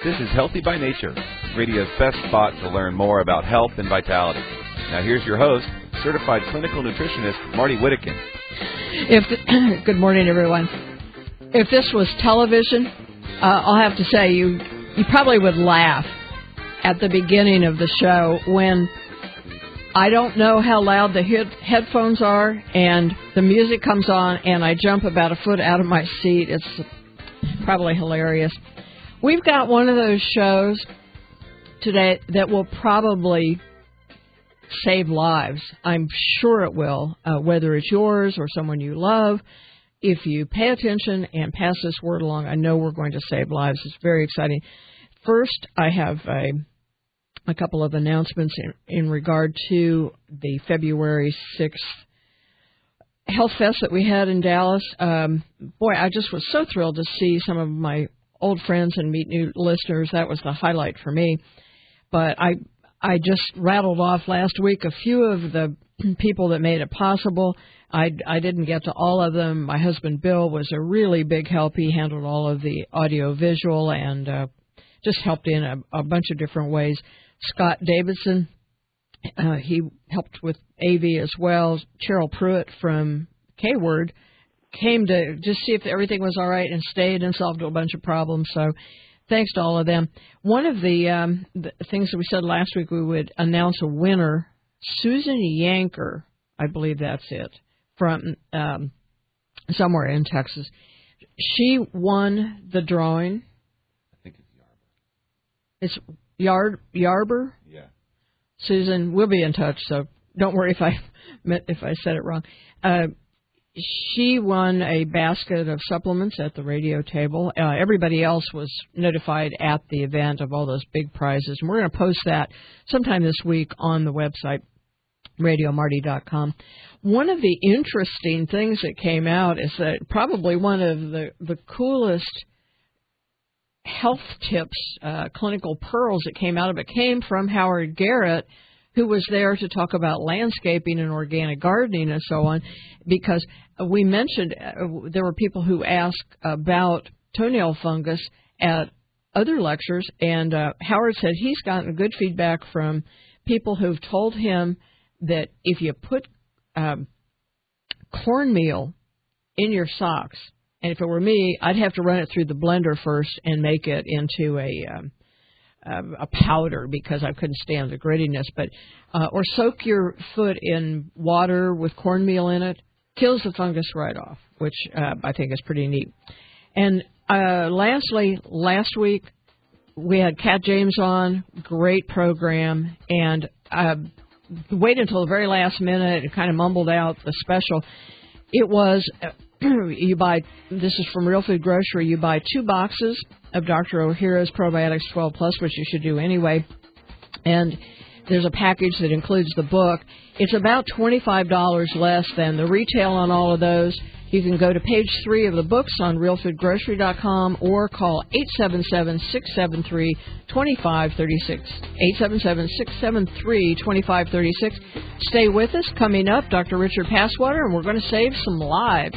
This is Healthy by Nature, radio's best spot to learn more about health and vitality. Now here's your host, certified clinical nutritionist, Marty Whittakin. Good morning, everyone. If this was television, I'll have to say you probably would laugh at the beginning of the show when I don't know how loud the headphones are and the music comes on and I jump about a foot out of my seat. It's probably hilarious. We've got one of those shows today that will probably save lives. I'm sure it will, whether it's yours or someone you love. If you pay attention and pass this word along, I know we're going to save lives. It's very exciting. First, I have a couple of announcements in regard to the February 6th Health Fest that we had in Dallas. I just was so thrilled to see some of my old friends and meet new listeners. That was the highlight for me. But I just rattled off last week a few of the people that made it possible. I didn't get to all of them. My husband, Bill, was a really big help. He handled all of the audio-visual and just helped in a bunch of different ways. Scott Davidson, he helped with AV as well. Cheryl Pruitt from K-Word came to just see if everything was all right and stayed and solved a bunch of problems. So thanks to all of them. One of the things that we said last week, we would announce a winner. Susan Yanker, I believe that's it, from somewhere in Texas. She won the drawing. I think it's Yarber. It's Yarber? Yeah. Susan, we'll be in touch, so don't worry if I said it wrong. She won a basket of supplements at the radio table. Everybody else was notified at the event of all those big prizes. And we're going to post that sometime this week on the website, RadioMarty.com. One of the interesting things that came out is that probably one of the coolest health tips, clinical pearls that came out of it came from Howard Garrett, who was there to talk about landscaping and organic gardening and so on, because we mentioned there were people who asked about toenail fungus at other lectures, and Howard said he's gotten good feedback from people who've told him that if you put cornmeal in your socks, and if it were me, I'd have to run it through the blender first and make it into a powder because I couldn't stand the grittiness. But or soak your foot in water with cornmeal in it, kills the fungus right off, which I think is pretty neat. And lastly, last week we had Kat James on, great program, and waited until the very last minute and kind of mumbled out the special. It was you buy, this is from Real Food Grocery, you buy 2 boxes of Dr. Ohhira's Probiotics 12 Plus, which you should do anyway, and there's a package that includes the book. It's about $25 less than the retail on all of those. You can go to page 3 of the books on realfoodgrocery.com or call 877-673-2536. 877-673-2536. Stay with us. Coming up, Dr. Richard Passwater, and we're going to save some lives.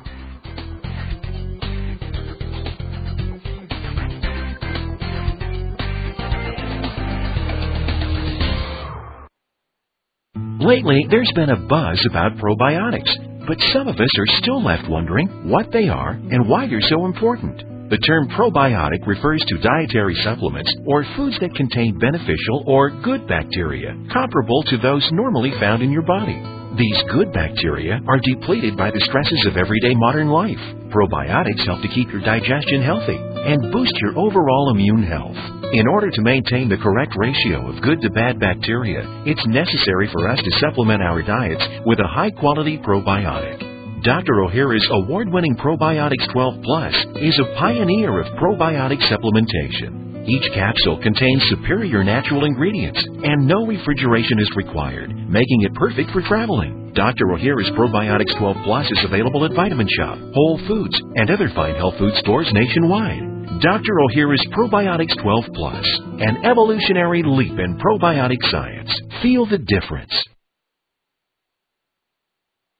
Lately, there's been a buzz about probiotics, but some of us are still left wondering what they are and why they're so important. The term probiotic refers to dietary supplements or foods that contain beneficial or good bacteria, comparable to those normally found in your body. These good bacteria are depleted by the stresses of everyday modern life. Probiotics help to keep your digestion healthy and boost your overall immune health. In order to maintain the correct ratio of good to bad bacteria, it's necessary for us to supplement our diets with a high-quality probiotic. Dr. Ohhira's award-winning Probiotics 12 Plus is a pioneer of probiotic supplementation. Each capsule contains superior natural ingredients, and no refrigeration is required, making it perfect for traveling. Dr. Ohhira's Probiotics 12 Plus is available at Vitamin Shop, Whole Foods, and other fine health food stores nationwide. Dr. Ohhira's Probiotics 12 Plus, an evolutionary leap in probiotic science. Feel the difference. Do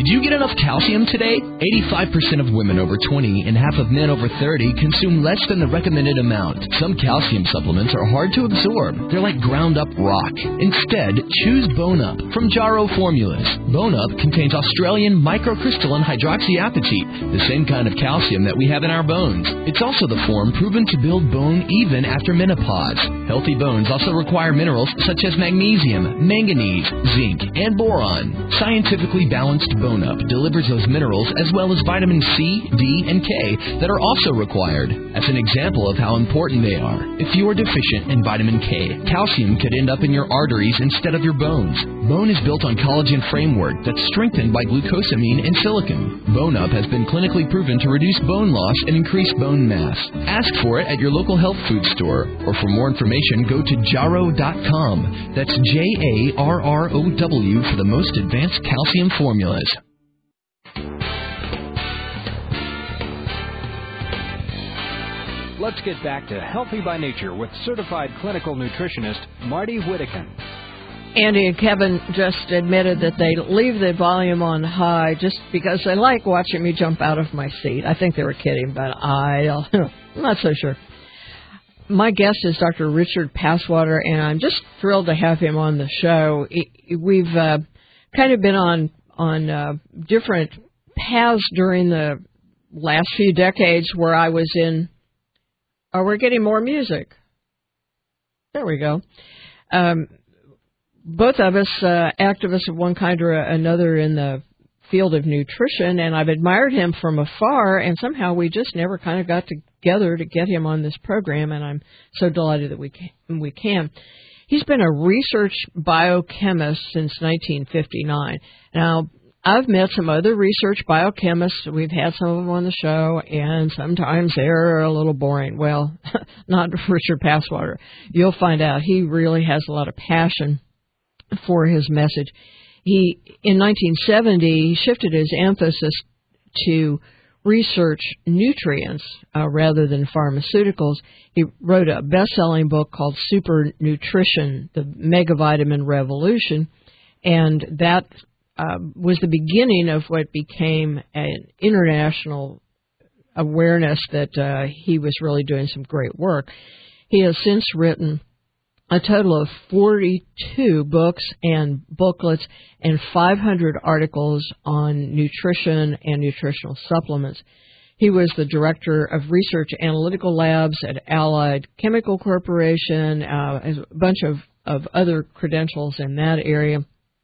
Did you get enough calcium today? 85% of women over 20 and half of men over 30 consume less than the recommended amount. Some calcium supplements are hard to absorb. They're like ground up rock. Instead, choose Bone Up from Jarrow Formulas. Bone Up contains Australian microcrystalline hydroxyapatite, the same kind of calcium that we have in our bones. It's also the form proven to build bone even after menopause. Healthy bones also require minerals such as magnesium, manganese, zinc, and boron. Scientifically balanced Bone Up delivers those minerals as well as vitamin C, D, and K that are also required. That's an example of how important they are. If you are deficient in vitamin K, calcium could end up in your arteries instead of your bones. Bone is built on collagen framework that's strengthened by glucosamine and silicon. Bone Up has been clinically proven to reduce bone loss and increase bone mass. Ask for it at your local health food store, or for more information, go to jarrow.com. That's JARROW for the most advanced calcium formulas. Let's get back to Healthy by Nature with certified clinical nutritionist Marty Whittakin. Andy and Kevin just admitted that they leave the volume on high just because they like watching me jump out of my seat. I think they were kidding, but I'm not so sure. My guest is Dr. Richard Passwater, and I'm just thrilled to have him on the show. We've kind of been on different paths during the last few decades where I was in. Oh, we're getting more music. There we go. Both of us activists of one kind or another in the field of nutrition, and I've admired him from afar, and somehow we just never kind of got together to get him on this program, and I'm so delighted that we can. He's been a research biochemist since 1959. Now, I've met some other research biochemists. We've had some of them on the show, and sometimes they're a little boring. Well, not Richard Passwater. You'll find out he really has a lot of passion for his message. In 1970, he shifted his emphasis to research nutrients rather than pharmaceuticals. He wrote a best-selling book called Super Nutrition, the Megavitamin Revolution, and that was the beginning of what became an international awareness that he was really doing some great work. He has since written a total of 42 books and booklets and 500 articles on nutrition and nutritional supplements. He was the director of research analytical labs at Allied Chemical Corporation, a bunch of other credentials in that area.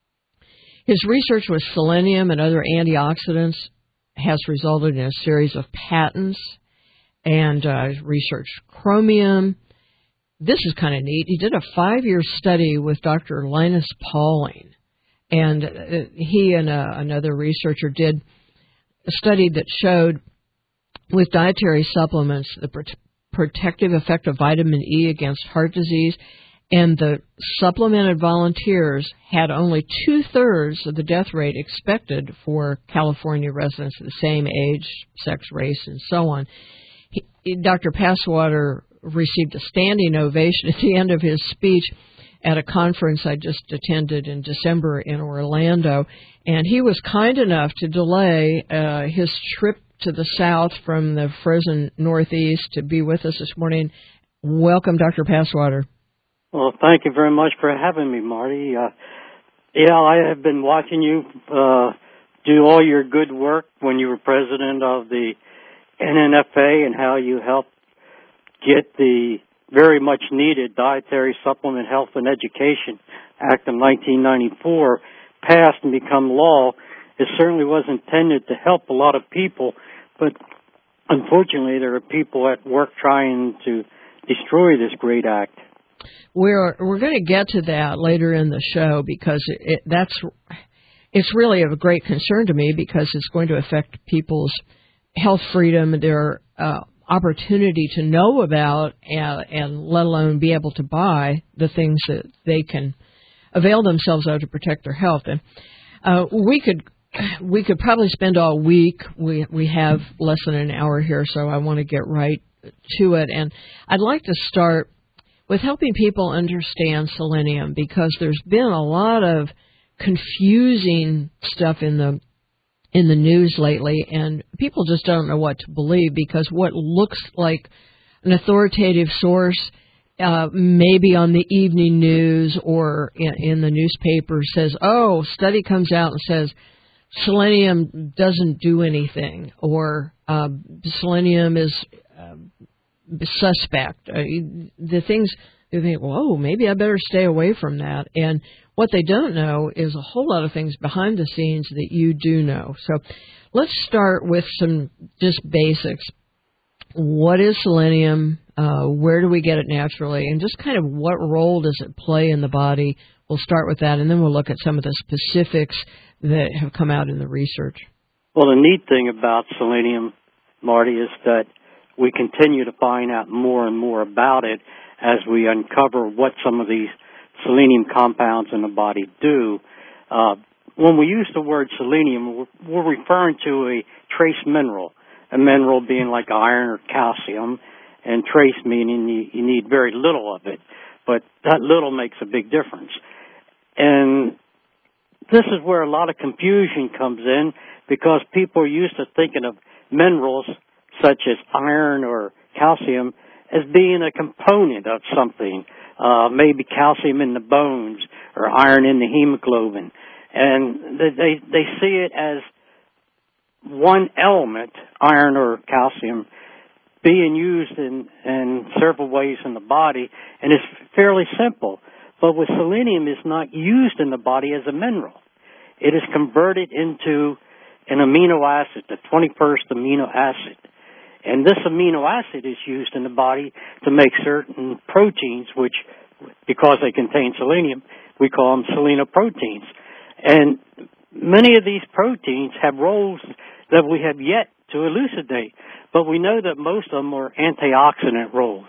His research with selenium and other antioxidants has resulted in a series of patents, and researched chromium. This is kind of neat. He did a 5-year study with Dr. Linus Pauling, and he and another researcher did a study that showed with dietary supplements the protective effect of vitamin E against heart disease, and the supplemented volunteers had only 2/3 of the death rate expected for California residents of the same age, sex, race, and so on. Dr. Passwater received a standing ovation at the end of his speech at a conference I just attended in December in Orlando, and he was kind enough to delay his trip to the south from the frozen Northeast to be with us this morning. Welcome, Dr. Passwater. Well, thank you very much for having me, Marty. I have been watching you do all your good work when you were president of the NNFA and how you helped get the very much needed Dietary Supplement Health and Education Act of 1994 passed and become law. It certainly was intended to help a lot of people, but unfortunately there are people at work trying to destroy this great act. We're going to get to that later in the show because it's really of a great concern to me because it's going to affect people's health freedom, their opportunity to know about and let alone be able to buy the things that they can avail themselves of to protect their health. And we could probably spend all week. We have less than an hour here, so I want to get right to it. And I'd like to start with helping people understand selenium because there's been a lot of confusing stuff in the in the news lately, and people just don't know what to believe, because what looks like an authoritative source, maybe on the evening news or in the newspaper, says, oh, study comes out and says selenium doesn't do anything, or selenium is suspect. The things you think, whoa, maybe I better stay away from that. And what they don't know is a whole lot of things behind the scenes that you do know. So let's start with some just basics. What is selenium? Where do we get it naturally? And just kind of what role does it play in the body? We'll start with that, and then we'll look at some of the specifics that have come out in the research. Well, the neat thing about selenium, Marty, is that we continue to find out more and more about it as we uncover what some of these selenium compounds in the body do. When we use the word selenium, we're referring to a trace mineral, a mineral being like iron or calcium, and trace meaning you need very little of it, but that little makes a big difference. And this is where a lot of confusion comes in, because people are used to thinking of minerals such as iron or calcium as being a component of something, maybe calcium in the bones or iron in the hemoglobin. And they see it as one element, iron or calcium, being used in several ways in the body, and it's fairly simple. But with selenium, it's not used in the body as a mineral. It is converted into an amino acid, the 21st amino acid. And this amino acid is used in the body to make certain proteins, which, because they contain selenium, we call them selenoproteins. And many of these proteins have roles that we have yet to elucidate, but we know that most of them are antioxidant roles.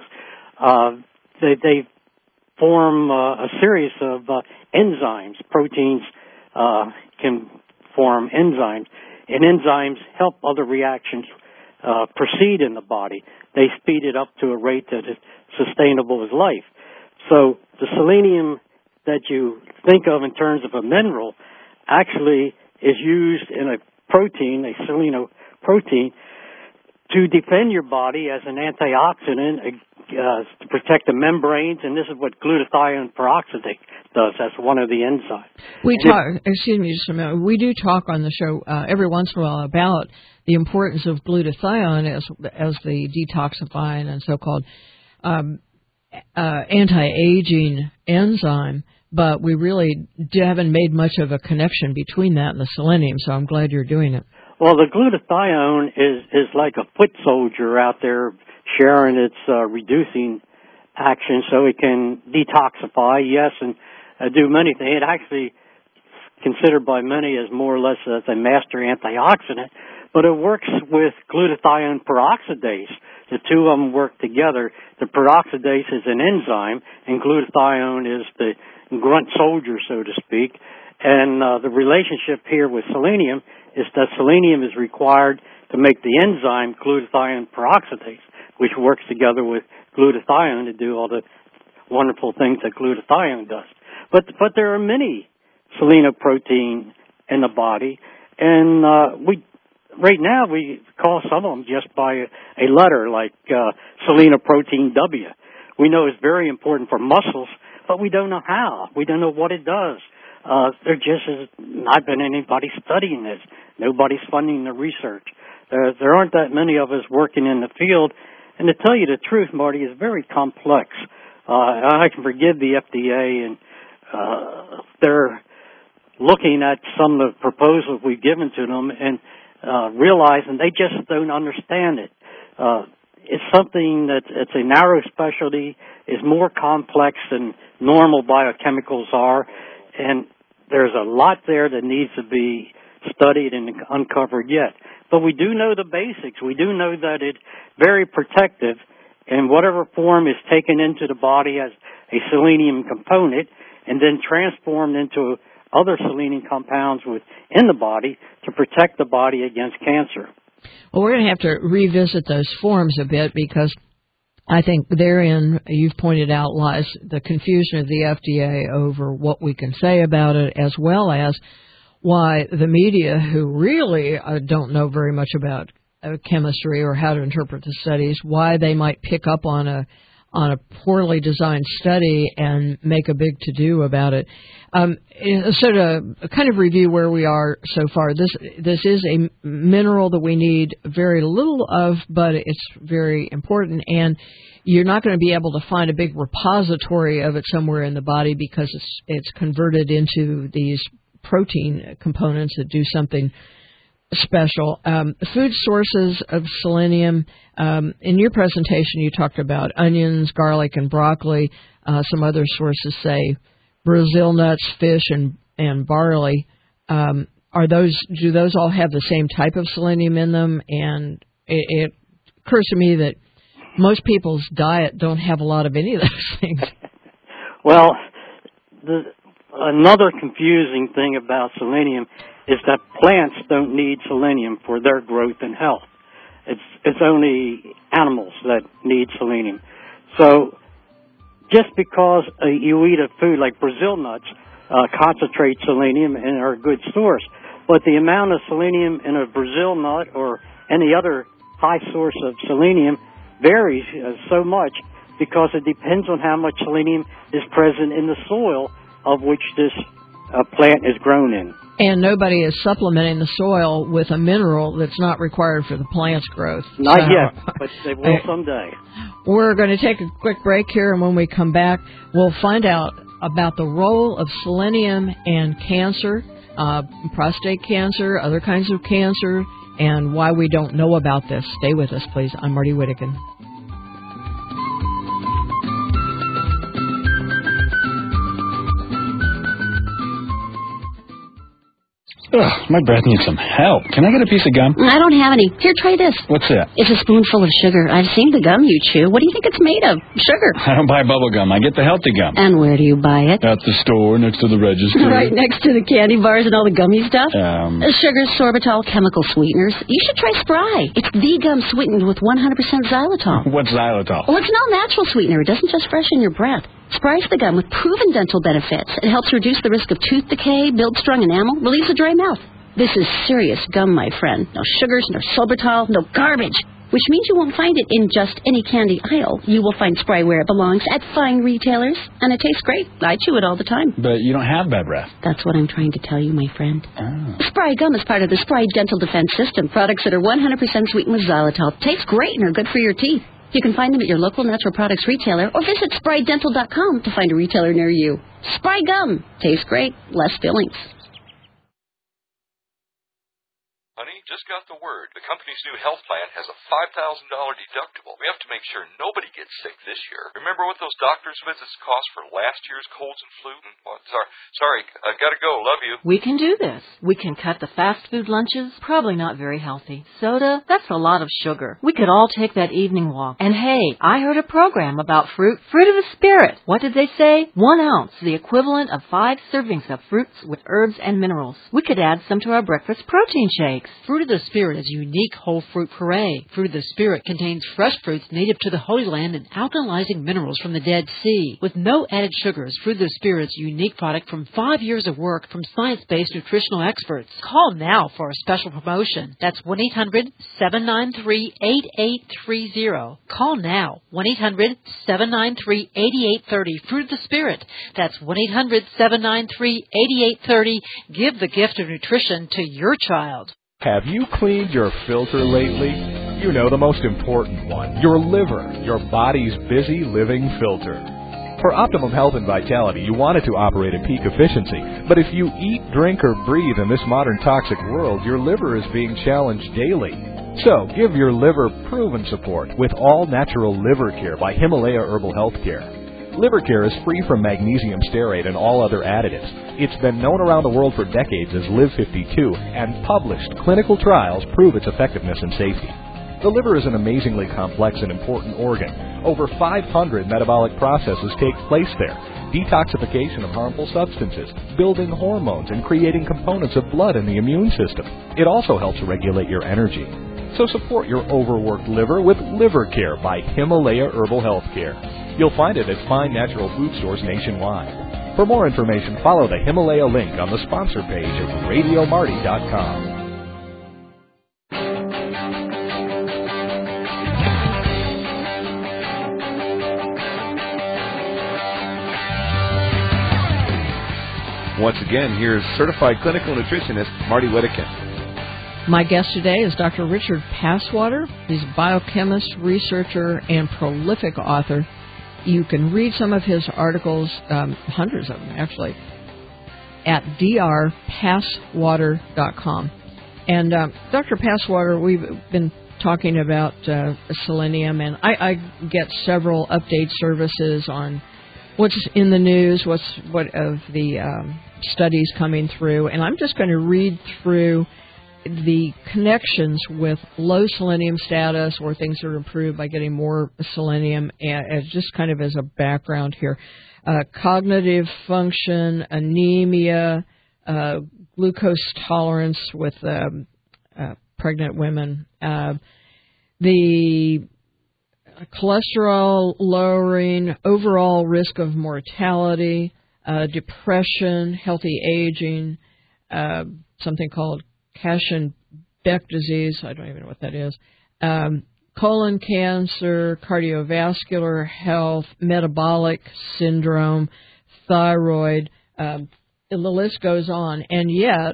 They form a series of enzymes. Proteins can form enzymes, and enzymes help other reactions proceed in the body. They speed it up to a rate that is sustainable as life. So the selenium that you think of in terms of a mineral actually is used in a protein, a selenoprotein, to defend your body as an antioxidant to protect the membranes, and this is what glutathione peroxidase does. That's one of the enzymes. Excuse me just a minute. We do talk on the show every once in a while about the importance of glutathione as the detoxifying and so-called anti-aging enzyme, but we really haven't made much of a connection between that and the selenium, so I'm glad you're doing it. Well, the glutathione is like a foot soldier out there sharing its reducing action, so it can detoxify, yes, and do many things. It actually considered by many as more or less as a master antioxidant, but it works with glutathione peroxidase. The two of them work together. The peroxidase is an enzyme, and glutathione is the grunt soldier, so to speak. And the relationship here with selenium is that selenium is required to make the enzyme glutathione peroxidase, which works together with glutathione to do all the wonderful things that glutathione does. But there are many selenoprotein in the body, and right now we call some of them just by a letter, like selenoprotein W. We know it's very important for muscles, but we don't know how. We don't know what it does. There just has not been anybody studying this. Nobody's funding the research. There aren't that many of us working in the field. And to tell you the truth, Marty, it's very complex. I can forgive the FDA, and they're looking at some of the proposals we've given to them and realizing they just don't understand it. It's something it's a narrow specialty, is more complex than normal biochemicals are, and there's a lot there that needs to be studied and uncovered yet. But we do know the basics. We do know that it's very protective, and whatever form is taken into the body as a selenium component and then transformed into other selenium compounds within the body to protect the body against cancer. Well, we're going to have to revisit those forms a bit, because I think therein, you've pointed out, lies the confusion of the FDA over what we can say about it, as well as why the media, who really don't know very much about chemistry or how to interpret the studies, why they might pick up on a poorly designed study and make a big to-do about it. So to kind of review where we are so far, this is a mineral that we need very little of, but it's very important, and you're not going to be able to find a big repository of it somewhere in the body because it's converted into these protein components that do something special. Food sources of selenium. In your presentation, you talked about onions, garlic, and broccoli. Some other sources say Brazil nuts, fish, and barley. Do those all have the same type of selenium in them? And it occurs to me that most people's diet don't have a lot of any of those things. Well, another confusing thing about selenium is that plants don't need selenium for their growth and health. It's only animals that need selenium. So just because you eat a food like Brazil nuts concentrate selenium and are a good source, but the amount of selenium in a Brazil nut or any other high source of selenium varies so much because it depends on how much selenium is present in the soil of which this plant is grown in. And nobody is supplementing the soil with a mineral that's not required for the plant's growth. Not yet, but they will someday. We're going to take a quick break here, and when we come back, we'll find out about the role of selenium and cancer, prostate cancer, other kinds of cancer, and why we don't know about this. Stay with us, please. I'm Marty Whittekin. Ugh, my breath needs some help. Can I get a piece of gum? I don't have any. Here, try this. What's that? It's a spoonful of sugar. I've seen the gum you chew. What do you think it's made of? Sugar. I don't buy bubble gum. I get the healthy gum. And where do you buy it? At the store next to the register. Right next to the candy bars and all the gummy stuff? Sugar, sorbitol, chemical sweeteners. You should try Spry. It's the gum sweetened with 100% xylitol. What's xylitol? Well, it's an all-natural sweetener. It doesn't just freshen your breath. Spry's the gum with proven dental benefits. It helps reduce the risk of tooth decay, builds strong enamel, relieves a dry mouth. This is serious gum, my friend. No sugars, no sorbitol, no garbage. Which means you won't find it in just any candy aisle. You will find Spry where it belongs, at fine retailers. And it tastes great. I chew it all the time. But you don't have bad breath. That's what I'm trying to tell you, my friend. Oh. Spry gum is part of the Spry Dental Defense System. Products that are 100% sweetened with xylitol. Taste great and are good for your teeth. You can find them at your local natural products retailer or visit SpryDental.com to find a retailer near you. Spry gum. Tastes great. Less fillings. Honey, just got the word. The company's new health plan has a $5,000 deductible. We have to make sure nobody gets sick this year. Remember what those doctor's visits cost for last year's colds and flu? Sorry, I gotta go. Love you. We can do this. We can cut the fast food lunches. Probably not very healthy. Soda, that's a lot of sugar. We could all take that evening walk. And hey, I heard a program about fruit. Fruit of the Spirit. What did they say? 1 ounce, the equivalent of 5 servings of fruits with herbs and minerals. We could add some to our breakfast protein shakes. Fruit of the Spirit is a unique whole fruit puree. Fruit of the Spirit contains fresh fruits native to the Holy Land and alkalizing minerals from the Dead Sea. With no added sugars, Fruit of the Spirit's a unique product from 5 years of work from science-based nutritional experts. Call now for a special promotion. That's 1-800-793-8830. Call now. 1-800-793-8830. Fruit of the Spirit. That's 1-800-793-8830. Give the gift of nutrition to your child. Have you cleaned your filter lately? You know, the most important one, your liver, your body's busy living filter. For optimum health and vitality, you want it to operate at peak efficiency. But if you eat, drink, or breathe in this modern toxic world, your liver is being challenged daily. So, give your liver proven support with All Natural Liver Care by Himalaya Herbal Health Care. Liver Care is free from magnesium stearate and all other additives. It's been known around the world for decades as Live 52, and published clinical trials prove its effectiveness and safety. The liver is an amazingly complex and important organ. Over 500 metabolic processes take place there. Detoxification of harmful substances, building hormones, and creating components of blood in the immune system. It also helps regulate your energy. So support your overworked liver with Liver Care by Himalaya Herbal Health Care. You'll find it at fine natural food stores nationwide. For more information, follow the Himalaya link on the sponsor page of RadioMarty.com. Once again, here's certified clinical nutritionist Marty Whittekin. My guest today is Dr. Richard Passwater. He's a biochemist, researcher, and prolific author. You can read some of his articles, hundreds of them actually, at drpasswater.com. And Dr. Passwater, we've been talking about selenium, and I get several update services on what's in the news, what of the studies coming through, and I'm just going to read through the connections with low selenium status or things that are improved by getting more selenium, as just kind of as a background here. Cognitive function, anemia, glucose tolerance with pregnant women, the cholesterol lowering, overall risk of mortality, depression, healthy aging, something called Caschen-Beck disease, I don't even know what that is, colon cancer, cardiovascular health, metabolic syndrome, thyroid, and the list goes on. And yet,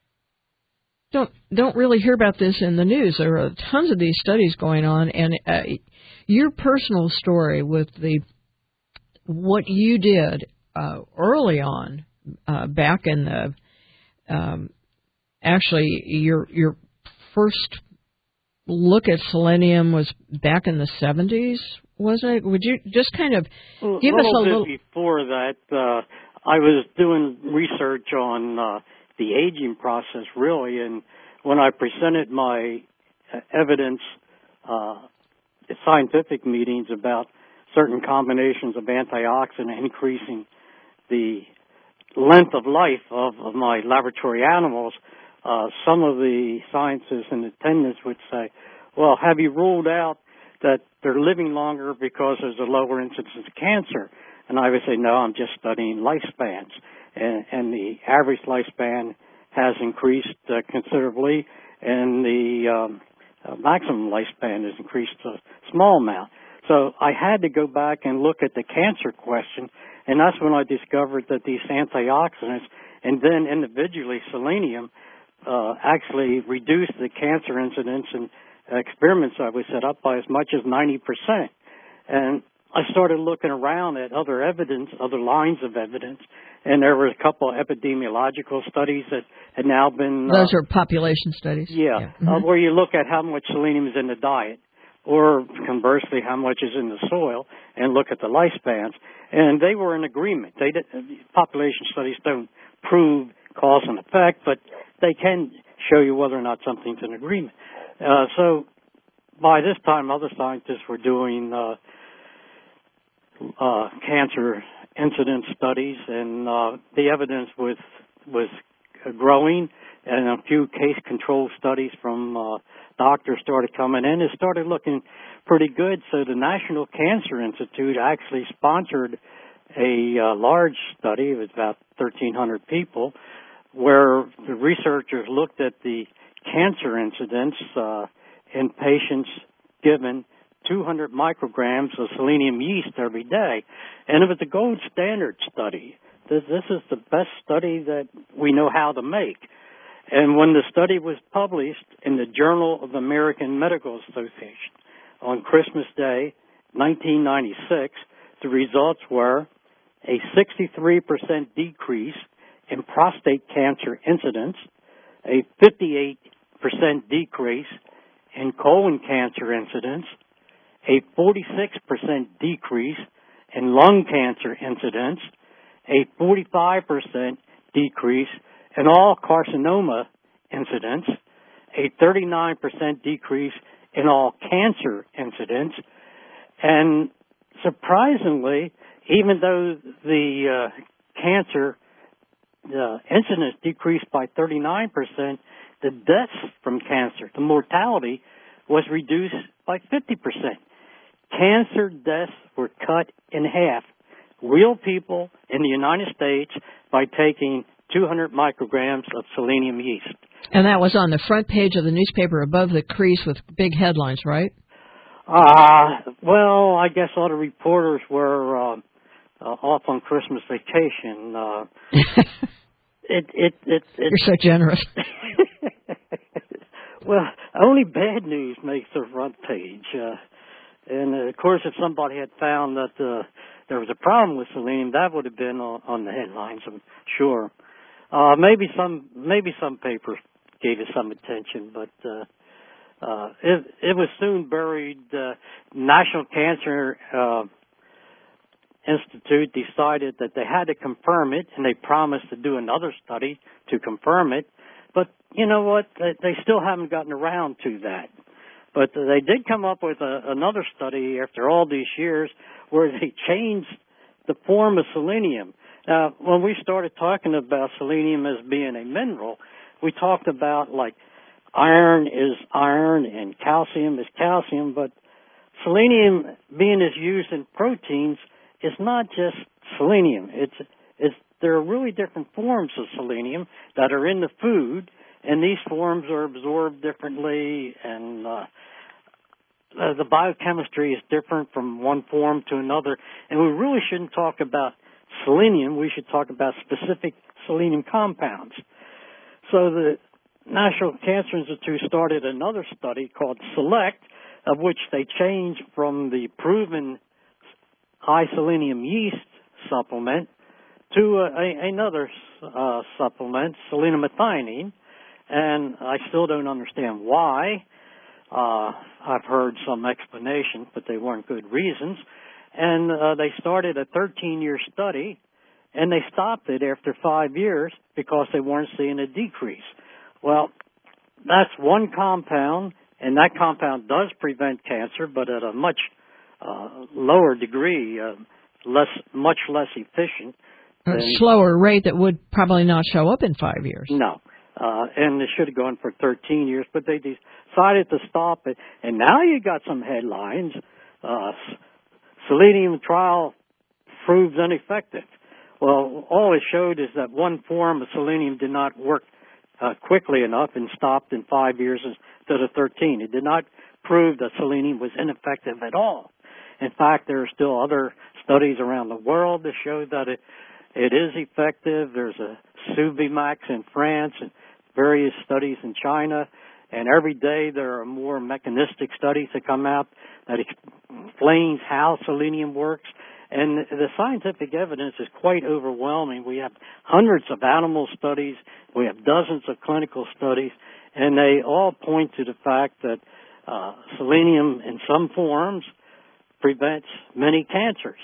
don't really hear about this in the news. There are tons of these studies going on, and your personal story with what you did early on, back in the actually, your first look at selenium was back in the 70s, wasn't it? Would you just kind of give us a little bit before that? I was doing research on the aging process, really, and when I presented my evidence at scientific meetings about certain combinations of antioxidant increasing the length of life of my laboratory animals, some of the scientists in attendance would say, well, have you ruled out that they're living longer because there's a lower incidence of cancer? And I would say, no, I'm just studying lifespans. And the average lifespan has increased considerably, and the maximum lifespan has increased a small amount. So I had to go back and look at the cancer question, and that's when I discovered that these antioxidants and then individually selenium actually reduced the cancer incidence and experiments I was set up by as much as 90%. And I started looking around at other evidence, other lines of evidence, and there were a couple of epidemiological studies that had now been... Those are population studies? Yeah, Mm-hmm. Where you look at how much selenium is in the diet, or conversely, how much is in the soil, and look at the lifespans. And they were in agreement. Population studies don't prove cause and effect, but they can show you whether or not something's in agreement. So by this time, other scientists were doing cancer incidence studies, and the evidence was growing, and a few case control studies from doctors started coming in. It started looking pretty good, so the National Cancer Institute actually sponsored a large study. It was about 1,300 people, where the researchers looked at the cancer incidence in patients given 200 micrograms of selenium yeast every day. And it was a gold standard study. This is the best study that we know how to make. And when the study was published in the Journal of the American Medical Association on Christmas Day, 1996, the results were a 63% decrease in prostate cancer incidence, a 58% decrease in colon cancer incidence, a 46% decrease in lung cancer incidence, a 45% decrease in all carcinoma incidence, a 39% decrease in all cancer incidence, and surprisingly, even though the cancer incidence decreased by 39%, the deaths from cancer, the mortality, was reduced by 50%. Cancer deaths were cut in half real people in the United States by taking 200 micrograms of selenium yeast. And that was on the front page of the newspaper above the crease with big headlines, right? Well, I guess all the reporters were off on Christmas vacation. You're so generous. Well, only bad news makes the front page. And, of course, if somebody had found that there was a problem with selenium, that would have been on the headlines, I'm sure. Maybe some papers gave it some attention, but it was soon buried. National Cancer Institute decided that they had to confirm it, and they promised to do another study to confirm it. But you know what? They still haven't gotten around to that. But they did come up with another study after all these years where they changed the form of selenium. Now, when we started talking about selenium as being a mineral, we talked about like iron is iron and calcium is calcium, but selenium being as used in proteins is not just selenium. There are really different forms of selenium that are in the food, and these forms are absorbed differently, and the biochemistry is different from one form to another. And we really shouldn't talk about selenium. We should talk about specific selenium compounds. So the National Cancer Institute started another study called SELECT, of which they changed from the proven high selenium yeast supplement to another supplement, selenomethionine, and I still don't understand why. I've heard some explanations, but they weren't good reasons. And they started a 13-year study, and they stopped it after 5 years because they weren't seeing a decrease. Well, that's one compound, and that compound does prevent cancer, but at a much lower degree, much less efficient. A slower rate that would probably not show up in 5 years. No. And it should have gone for 13 years, but they decided to stop it. And now you got some headlines. Selenium trial proves ineffective. Well, all it showed is that one form of selenium did not work quickly enough and stopped in 5 years instead of 13. It did not prove that selenium was ineffective at all. In fact, there are still other studies around the world that show that it is effective. There's a Subimax in France and various studies in China. And every day there are more mechanistic studies that come out that explains how selenium works. And the scientific evidence is quite overwhelming. We have hundreds of animal studies. We have dozens of clinical studies. And they all point to the fact that selenium in some forms prevents many cancers.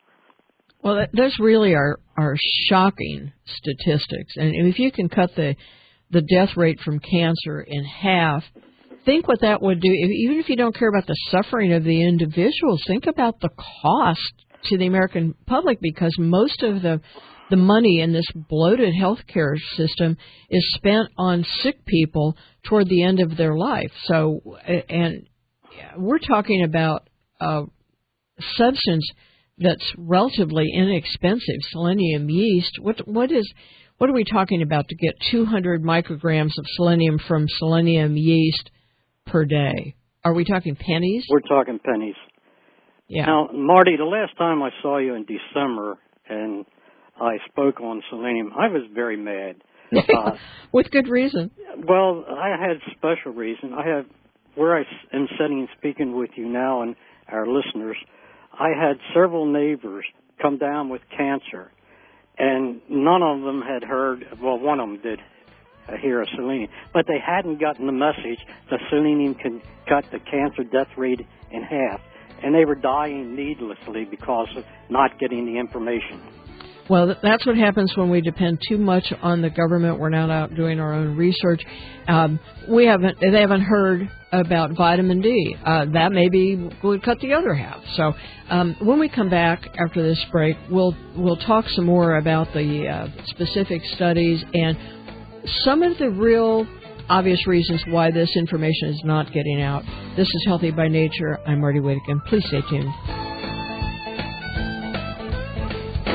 Well, those really are shocking statistics. And if you can cut the death rate from cancer in half, think what that would do. Even if you don't care about the suffering of the individuals, think about the cost to the American public, because most of the money in this bloated healthcare system is spent on sick people toward the end of their life. So, and we're talking about a substance that's relatively inexpensive, selenium yeast. What are we talking about to get 200 micrograms of selenium from selenium yeast per day? Are we talking pennies? We're talking pennies. Yeah. Now, Marty, the last time I saw you in December and I spoke on selenium, I was very mad. With good reason. Well, I had special reason. Where I am sitting and speaking with you now and our listeners, I had several neighbors come down with cancer, and none of them had heard, well, one of them did hear of selenium, but they hadn't gotten the message that selenium can cut the cancer death rate in half, and they were dying needlessly because of not getting the information. Well, that's what happens when we depend too much on the government. We're not out doing our own research. They haven't heard about vitamin D. That maybe would cut the other half. So when we come back after this break, we'll talk some more about the specific studies and some of the real obvious reasons why this information is not getting out. This is Healthy by Nature. I'm Marty Whittekin. Please stay tuned.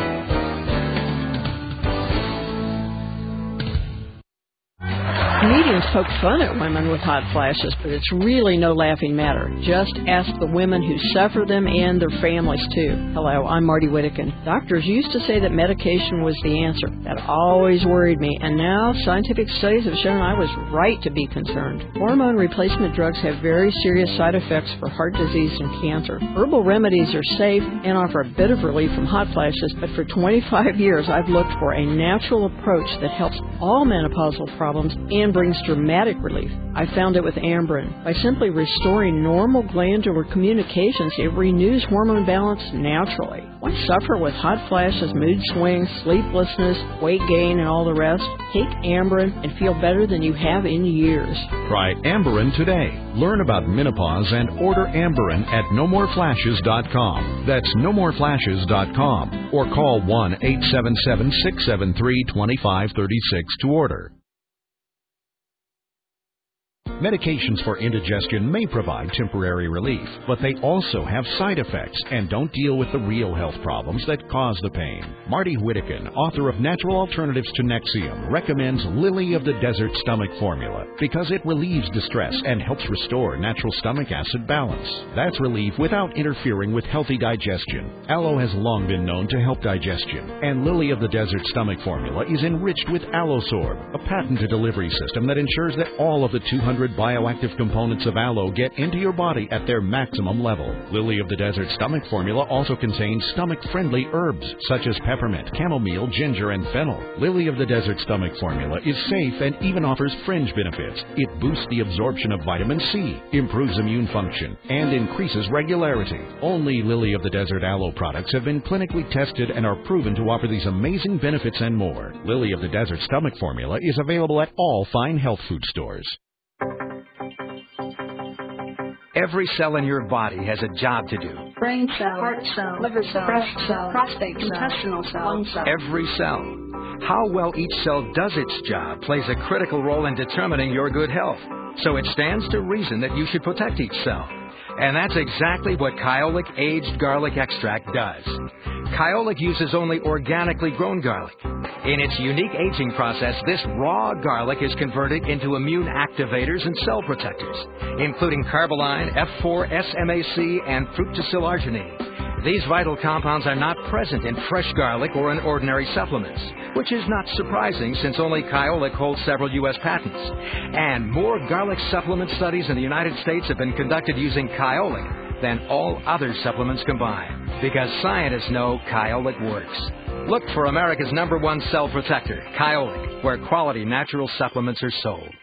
Comedians poke fun at women with hot flashes, but it's really no laughing matter. Just ask the women who suffer them and their families, too. Hello, I'm Marty Whittakin. Doctors used to say that medication was the answer. That always worried me, and now scientific studies have shown I was right to be concerned. Hormone replacement drugs have very serious side effects for heart disease and cancer. Herbal remedies are safe and offer a bit of relief from hot flashes, but for 25 years I've looked for a natural approach that helps all menopausal problems and brings dramatic relief. I found it with Amberen. By simply restoring normal glandular communications, it renews hormone balance naturally. Why suffer with hot flashes, mood swings, sleeplessness, weight gain, and all the rest? Take Amberen and feel better than you have in years. Try Amberen today. Learn about menopause and order Amberen at NoMoreFlashes.com. That's NoMoreFlashes.com. Or call 1-877-673-2536 to order. Medications for indigestion may provide temporary relief, but they also have side effects and don't deal with the real health problems that cause the pain. Marty Whittakin, author of Natural Alternatives to Nexium, recommends Lily of the Desert Stomach Formula because it relieves distress and helps restore natural stomach acid balance. That's relief without interfering with healthy digestion. Aloe has long been known to help digestion, and Lily of the Desert Stomach Formula is enriched with Allosorb, a patented delivery system that ensures that all of the 200 bioactive components of aloe get into your body at their maximum level. Lily of the Desert Stomach Formula also contains stomach-friendly herbs such as peppermint, chamomile, ginger, and fennel. Lily of the Desert Stomach Formula is safe and even offers fringe benefits. It boosts the absorption of vitamin C, improves immune function, and increases regularity. Only Lily of the Desert aloe products have been clinically tested and are proven to offer these amazing benefits and more. Lily of the Desert Stomach Formula is available at all fine health food stores. Every cell in your body has a job to do. Brain cell, heart cell, liver cell, breast cell, prostate cell, intestinal cell, lung cell. Every cell. How well each cell does its job plays a critical role in determining your good health. So it stands to reason that you should protect each cell. And that's exactly what Kyolic Aged Garlic Extract does. Kyolic uses only organically grown garlic. In its unique aging process, this raw garlic is converted into immune activators and cell protectors, including carboline, F4-SMAC, and fructosylarginine. These vital compounds are not present in fresh garlic or in ordinary supplements, which is not surprising since only Kyolic holds several U.S. patents. And more garlic supplement studies in the United States have been conducted using Kyolic than all other supplements combined, because scientists know Kyolic works. Look for America's #1 cell protector, Kyolic, where quality natural supplements are sold.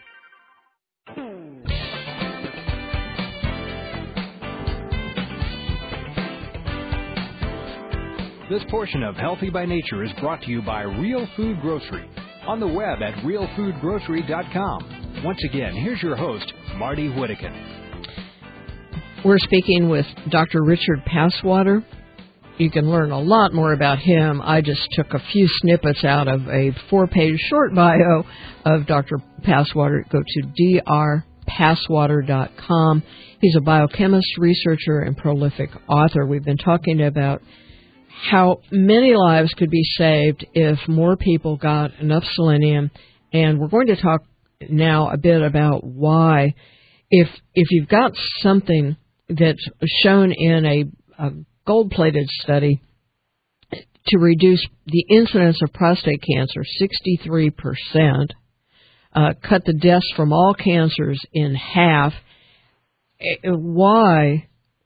This portion of Healthy by Nature is brought to you by Real Food Grocery, on the web at realfoodgrocery.com. Once again, here's your host, Marty Whittakin. We're speaking with Dr. Richard Passwater. You can learn a lot more about him. I just took a few snippets out of a 4-page short bio of Dr. Passwater. Go to drpasswater.com. He's a biochemist, researcher, and prolific author. We've been talking about how many lives could be saved if more people got enough selenium, and we're going to talk now a bit about why. If you've got something that's shown in a gold-plated study to reduce the incidence of prostate cancer 63%, cut the deaths from all cancers in half, why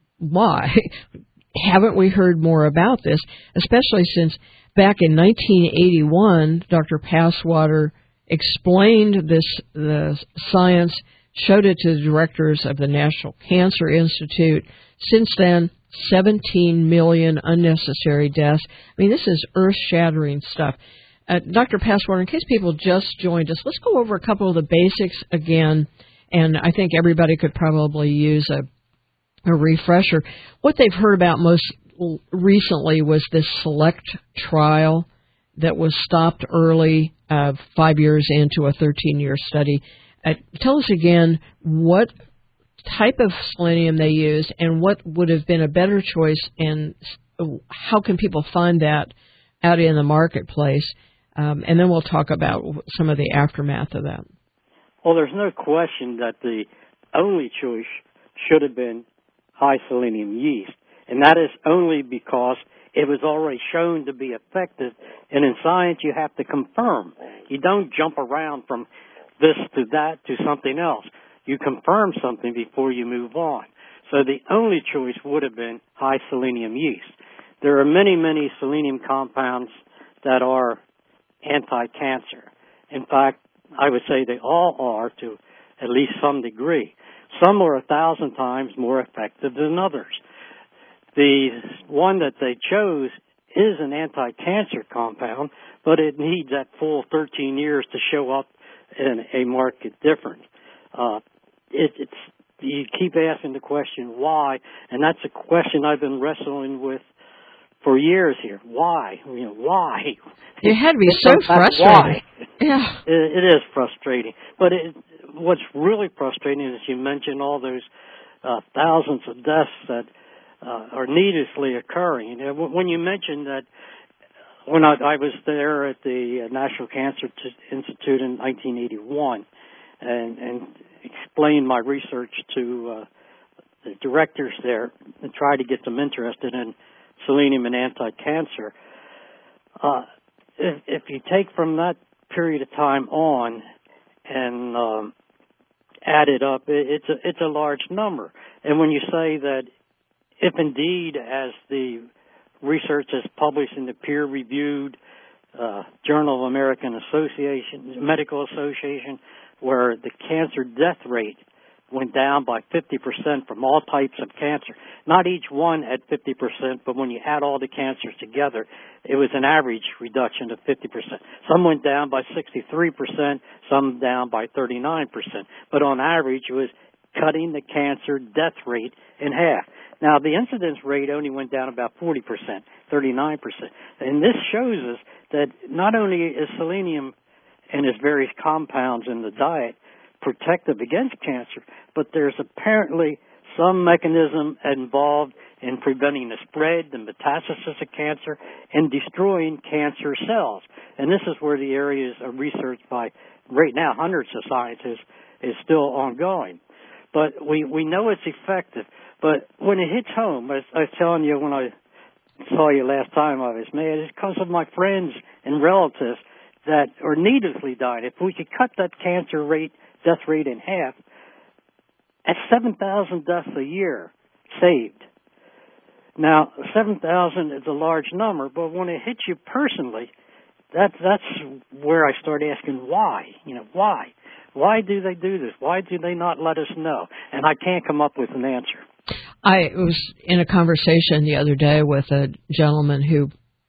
haven't we heard more about this, especially since back in 1981, Dr. Passwater explained the science, showed it to the directors of the National Cancer Institute. Since then, 17 million unnecessary deaths. I mean, this is earth-shattering stuff. Dr. Passwater, in case people just joined us, let's go over a couple of the basics again, and I think everybody could probably use a refresher. What they've heard about most recently was this SELECT trial that was stopped early, 5 years into a 13-year study. Tell us again what type of selenium they used and what would have been a better choice, and how can people find that out in the marketplace, and then we'll talk about some of the aftermath of that. Well, there's no question that the only choice should have been high selenium yeast, and that is only because it was already shown to be effective, and in science you have to confirm. You don't jump around from this to that to something else. You confirm something before you move on. So the only choice would have been high selenium yeast. There are many, many selenium compounds that are anti-cancer. In fact, I would say they all are to at least some degree. Some are 1,000 times more effective than others. The one that they chose is an anti-cancer compound, but it needs that full 13 years to show up in a market difference. You keep asking the question why, and that's a question I've been wrestling with for years here. Why? Why? You had to be so frustrated. Why? Yeah. It is frustrating. But what's really frustrating is you mentioned all those thousands of deaths that are needlessly occurring. When you mentioned that, when I was there at the National Cancer Institute in 1981 and explained my research to the directors there and tried to get them interested in selenium and anti-cancer, if you take from that period of time on and add it up, it's a large number. And when you say that if indeed, as the research is published in the peer-reviewed Journal of American Medical Association, where the cancer death rate went down by 50% from all types of cancer. Not each one at 50%, but when you add all the cancers together, it was an average reduction of 50%. Some went down by 63%, some down by 39%. But on average, it was cutting the cancer death rate in half. Now, the incidence rate only went down about 40%, 39%. And this shows us that not only is selenium and its various compounds in the diet protective against cancer, but there's apparently some mechanism involved in preventing the spread, the metastasis of cancer, and destroying cancer cells. And this is where the areas of research by, right now, hundreds of scientists is still ongoing. But we know it's effective. But when it hits home, as I was telling you when I saw you last time, I was mad. It's because of my friends and relatives that are needlessly dying. If we could cut that cancer rate, death rate in half, at 7,000 deaths a year saved. Now, 7,000 is a large number, but when it hits you personally, that's where I start asking why. Why? Why do they do this? Why do they not let us know? And I can't come up with an answer. I was in a conversation the other day with a gentleman who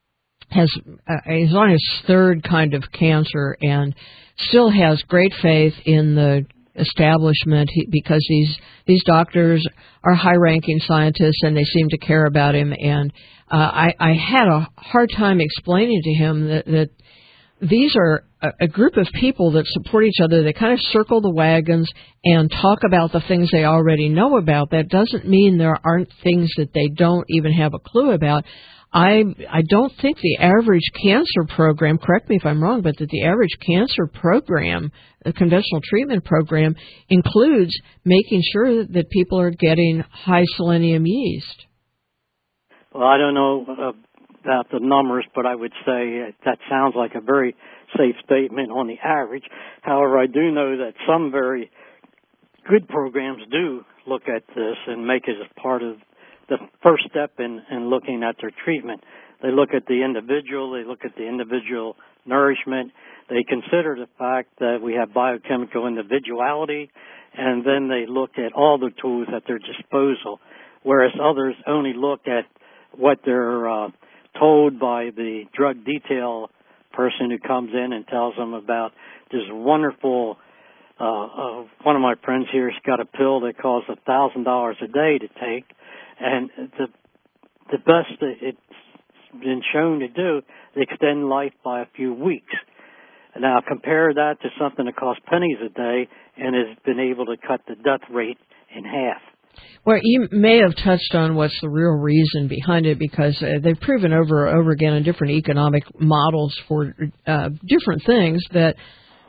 he's on his third kind of cancer and still has great faith in the establishment because these doctors are high-ranking scientists and they seem to care about him. And I had a hard time explaining to him that these are a group of people that support each other. They kind of circle the wagons and talk about the things they already know about. That doesn't mean there aren't things that they don't even have a clue about. I don't think the average cancer program, correct me if I'm wrong, but that the average cancer program, the conventional treatment program, includes making sure that people are getting high selenium yeast. Well, I don't know about the numbers, but I would say that sounds like a very safe statement on the average. However, I do know that some very good programs do look at this and make it as part of the first step in looking at their treatment. They look at the individual, they look at the individual nourishment, they consider the fact that we have biochemical individuality, and then they look at all the tools at their disposal, whereas others only look at what they're told by the drug detail person who comes in and tells them about this wonderful, one of my friends here has got a pill that costs $1,000 a day to take, and the best it's been shown to do is extend life by a few weeks. Now compare that to something that costs pennies a day and has been able to cut the death rate in half. Well, you may have touched on what's the real reason behind it, because they've proven over and over again in different economic models for different things that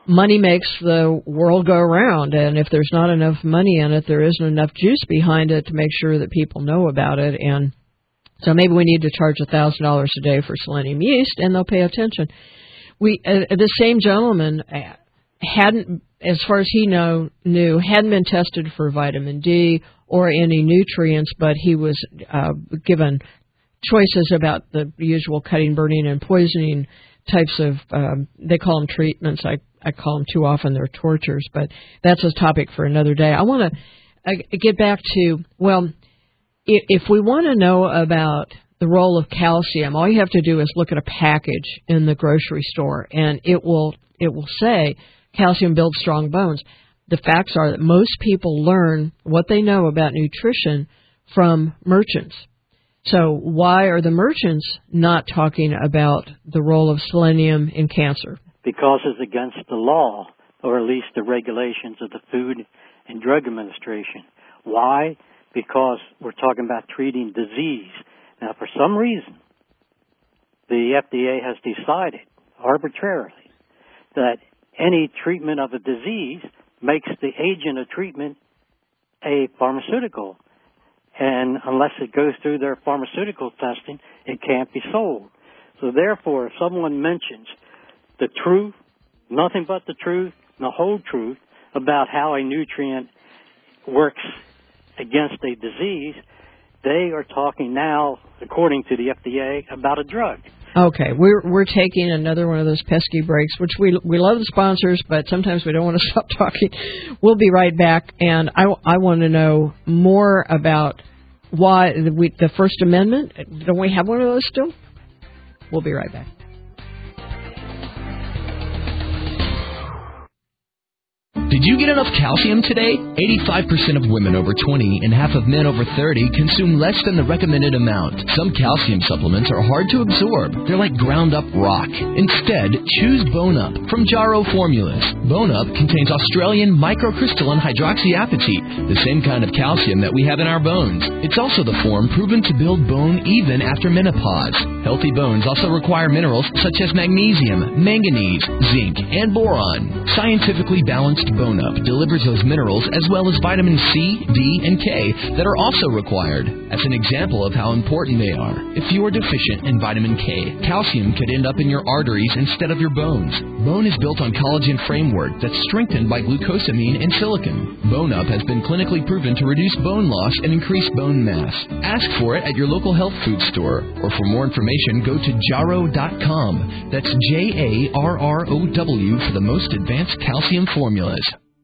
money makes the world go around, and if there's not enough money in it, there isn't enough juice behind it to make sure that people know about it. And so maybe we need to charge $1,000 a day for selenium yeast, and they'll pay attention. The same gentleman hadn't, as far as he knew, hadn't been tested for vitamin D or any nutrients, but he was given choices about the usual cutting, burning, and poisoning types of, they call them treatments. I call them too often they're tortures, but that's a topic for another day. I want to get back to, well, if we want to know about the role of calcium, all you have to do is look at a package in the grocery store, and it will say calcium builds strong bones. The facts are that most people learn what they know about nutrition from merchants. So why are the merchants not talking about the role of selenium in cancer? Because it's against the law, or at least the regulations of the Food and Drug Administration. Why? Because we're talking about treating disease. Now, for some reason, the FDA has decided arbitrarily that any treatment of a disease makes the agent of treatment a pharmaceutical. And unless it goes through their pharmaceutical testing, it can't be sold. So therefore, if someone mentions the truth, nothing but the truth, the whole truth about how a nutrient works against a disease, they are talking now, according to the FDA, about a drug. Okay, we're taking another one of those pesky breaks, which we love the sponsors, but sometimes we don't want to stop talking. We'll be right back, and I want to know more about why the First Amendment. Don't we have one of those still? We'll be right back. Did you get enough calcium today? 85% of women over 20 and half of men over 30 consume less than the recommended amount. Some calcium supplements are hard to absorb. They're like ground up rock. Instead, choose Bone Up from Jarrow Formulas. Bone Up contains Australian microcrystalline hydroxyapatite, the same kind of calcium that we have in our bones. It's also the form proven to build bone even after menopause. Healthy bones also require minerals such as magnesium, manganese, zinc, and boron. Scientifically balanced Bone Up delivers those minerals as well as vitamin C, D, and K that are also required. As an example of how important they are, if you are deficient in vitamin K, calcium could end up in your arteries instead of your bones. Bone is built on collagen framework that's strengthened by glucosamine and silicon. Bone Up has been clinically proven to reduce bone loss and increase bone mass. Ask for it at your local health food store, or for more information, go to jarrow.com. That's JARROW for the most advanced calcium formulas.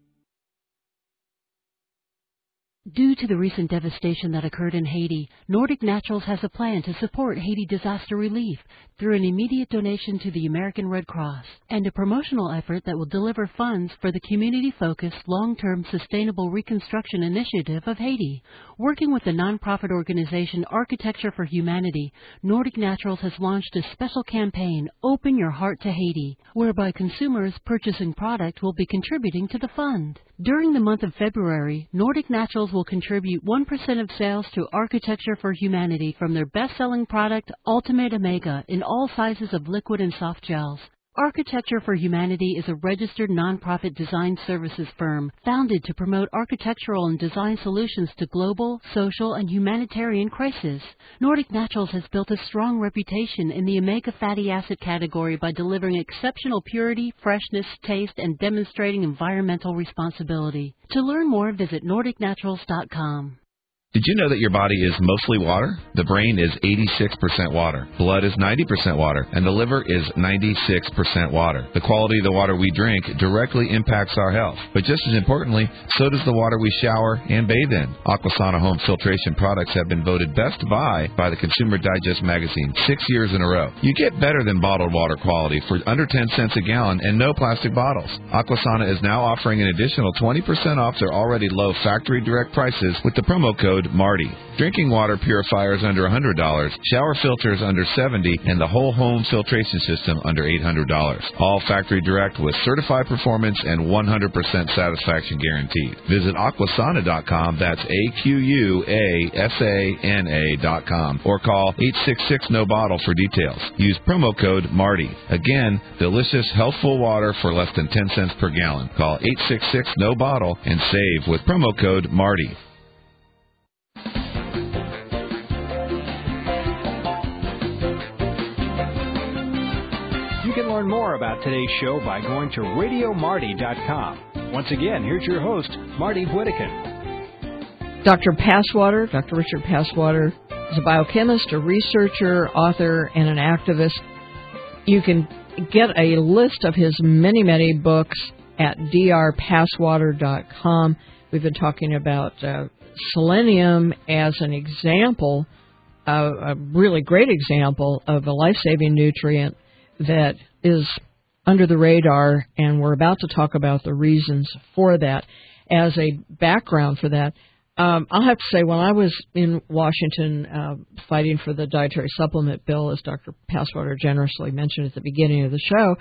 Due to the recent devastation that occurred in Haiti, Nordic Naturals has a plan to support Haiti disaster relief through an immediate donation to the American Red Cross and a promotional effort that will deliver funds for the community-focused, long-term sustainable reconstruction initiative of Haiti. Working with the nonprofit organization Architecture for Humanity, Nordic Naturals has launched a special campaign, Open Your Heart to Haiti, whereby consumers purchasing product will be contributing to the fund. During the month of February, Nordic Naturals will contribute 1% of sales to Architecture for Humanity from their best-selling product, Ultimate Omega, in all sizes of liquid and soft gels. Architecture for Humanity is a registered nonprofit design services firm founded to promote architectural and design solutions to global, social, and humanitarian crises. Nordic Naturals has built a strong reputation in the omega fatty acid category by delivering exceptional purity, freshness, taste, and demonstrating environmental responsibility. To learn more, visit NordicNaturals.com. Did you know that your body is mostly water? The brain is 86% water. Blood is 90% water. And the liver is 96% water. The quality of the water we drink directly impacts our health. But just as importantly, so does the water we shower and bathe in. Aquasana home filtration products have been voted best to buy by the Consumer Digest magazine 6 years in a row. You get better than bottled water quality for under 10 cents a gallon and no plastic bottles. Aquasana is now offering an additional 20% off their already low factory direct prices with the promo code code MARTY. Drinking water purifiers under $100, shower filters under $70, and the whole home filtration system under $800. All factory direct with certified performance and 100% satisfaction guaranteed. Visit Aquasana.com, that's AQUASANA.com, or call 866-NO-BOTTLE for details. Use promo code MARTY. Again, delicious, healthful water for less than 10 cents per gallon. Call 866-NO-BOTTLE and save with promo code MARTY. You can learn more about today's show by going to RadioMarty.com. Once again, here's your host, Marty Whittakin. Dr. Passwater, Dr. Richard Passwater, is a biochemist, a researcher, author, and an activist. You can get a list of his many, many books at drpasswater.com. We've been talking about selenium as an example, a really great example of a life-saving nutrient that is under the radar, and we're about to talk about the reasons for that. As a background for that, I'll have to say, when I was in Washington fighting for the dietary supplement bill, as Dr. Passwater generously mentioned at the beginning of the show,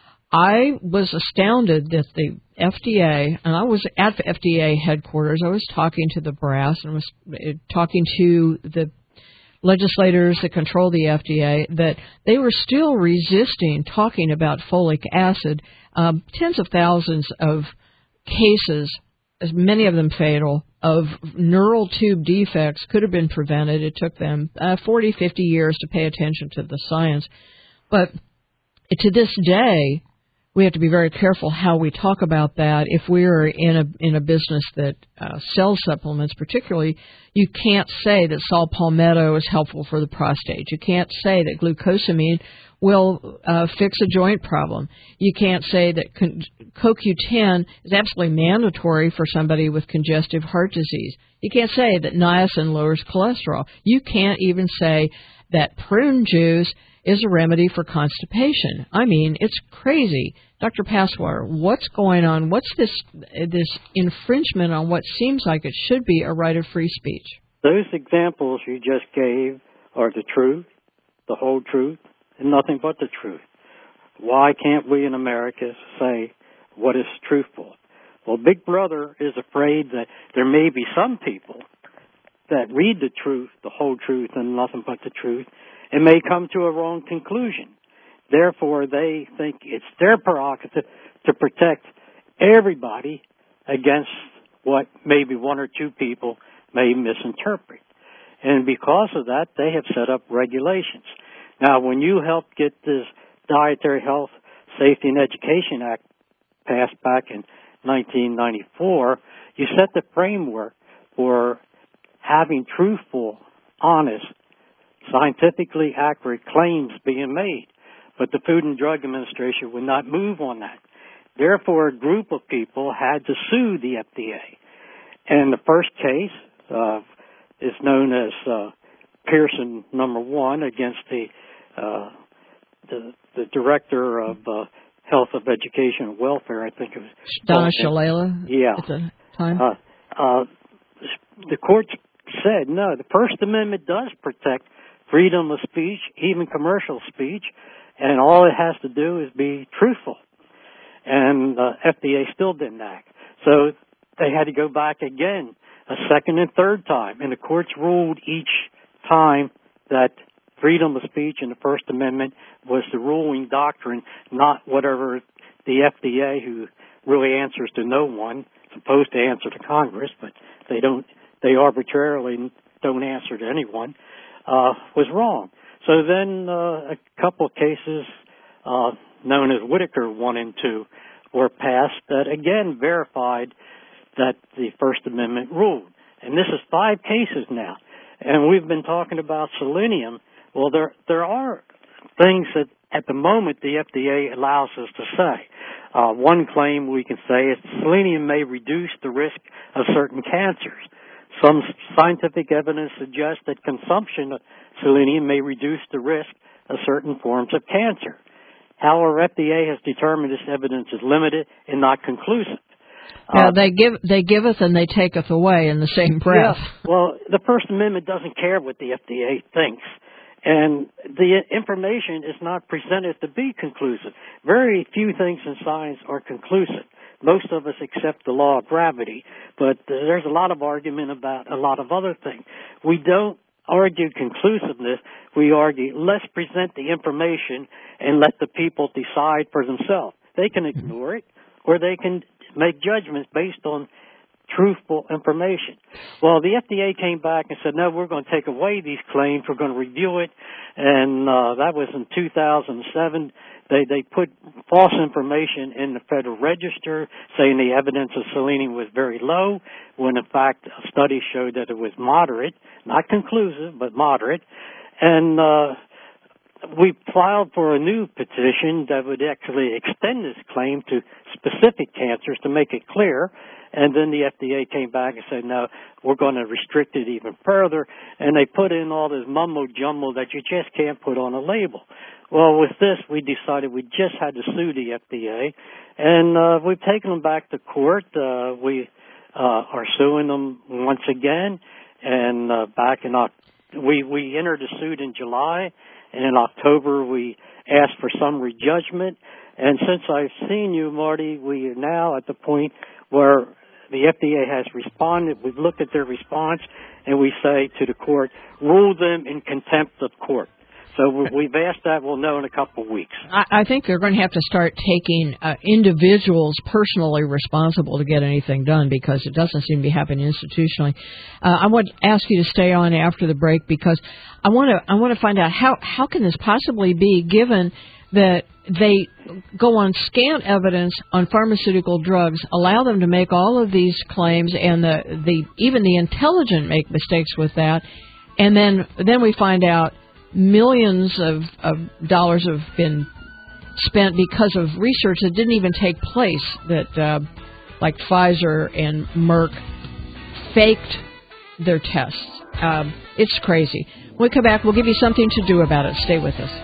I was astounded that the FDA, and I was at the FDA headquarters, I was talking to the brass and was talking to the legislators that control the FDA, that they were still resisting talking about folic acid. Tens of thousands of cases, as many of them fatal, of neural tube defects could have been prevented. It took them 40, 50 years to pay attention to the science. But to this day, we have to be very careful how we talk about that. If we're in a business that sells supplements, particularly, you can't say that saw palmetto is helpful for the prostate. You can't say that glucosamine will fix a joint problem. You can't say that CoQ10 is absolutely mandatory for somebody with congestive heart disease. You can't say that niacin lowers cholesterol. You can't even say that prune juice is a remedy for constipation. I mean, it's crazy. Dr. Passwater, what's going on? What's this infringement on what seems like it should be a right of free speech? Those examples you just gave are the truth, the whole truth, and nothing but the truth. Why can't we in America say what is truthful? Well, Big Brother is afraid that there may be some people that read the truth, the whole truth, and nothing but the truth, and may come to a wrong conclusion. Therefore, they think it's their prerogative to protect everybody against what maybe one or two people may misinterpret. And because of that, they have set up regulations. Now, when you helped get this Dietary Health, Safety, and Education Act passed back in 1994, you set the framework for having truthful, honest, scientifically accurate claims being made. But the Food and Drug Administration would not move on that. Therefore, a group of people had to sue the FDA. And the first case is known as Pearson No. 1 against the Director of Health of Education and Welfare. I think it was Donna Shalala. Yeah. At the time. The court said no. The First Amendment does protect freedom of speech, even commercial speech, and all it has to do is be truthful. And FDA still didn't act. So they had to go back again a second and third time. And the courts ruled each time that freedom of speech and the First Amendment was the ruling doctrine, not whatever the FDA, who really answers to no one, supposed to answer to Congress, but they arbitrarily don't answer to anyone, was wrong. So then a couple of cases known as Whitaker 1 and 2 were passed that again verified that the First Amendment ruled. And this is 5 cases now. And we've been talking about selenium. Well, there are things that at the moment the FDA allows us to say. One claim we can say is selenium may reduce the risk of certain cancers. Some scientific evidence suggests that consumption of selenium may reduce the risk of certain forms of cancer. However, FDA has determined this evidence is limited and not conclusive. They giveth and they taketh away in the same breath. Yeah. Well, the First Amendment doesn't care what the FDA thinks. And the information is not presented to be conclusive. Very few things in science are conclusive. Most of us accept the law of gravity, but there's a lot of argument about a lot of other things. We don't argue conclusiveness. We argue, let's present the information and let the people decide for themselves. They can ignore it, or they can make judgments based on truthful information. Well, the FDA came back and said, no, we're going to take away these claims. We're going to review it. And that was in 2007. They put false information in the Federal Register saying the evidence of selenium was very low, when in fact a study showed that it was moderate, not conclusive, but moderate. And we filed for a new petition that would actually extend this claim to specific cancers to make it clear. And then the FDA came back and said, no, we're going to restrict it even further. And they put in all this mumbo-jumbo that you just can't put on a label. Well, with this, we decided we just had to sue the FDA. And we've taken them back to court. We are suing them once again. And back in we entered a suit in July. And in October, we asked for summary judgment. And since I've seen you, Marty, we are now at the point where the FDA has responded. We've looked at their response, and we say to the court, rule them in contempt of court. So we've asked that. We'll know in a couple of weeks. I think they're going to have to start taking individuals personally responsible to get anything done, because it doesn't seem to be happening institutionally. I want to ask you to stay on after the break, because I want to find out how can this possibly be, given that they go on scant evidence on pharmaceutical drugs, allow them to make all of these claims, and even the intelligent make mistakes with that, and then we find out millions of dollars have been spent because of research that didn't even take place, that like Pfizer and Merck faked their tests. It's crazy. When we come back, we'll give you something to do about it. Stay with us.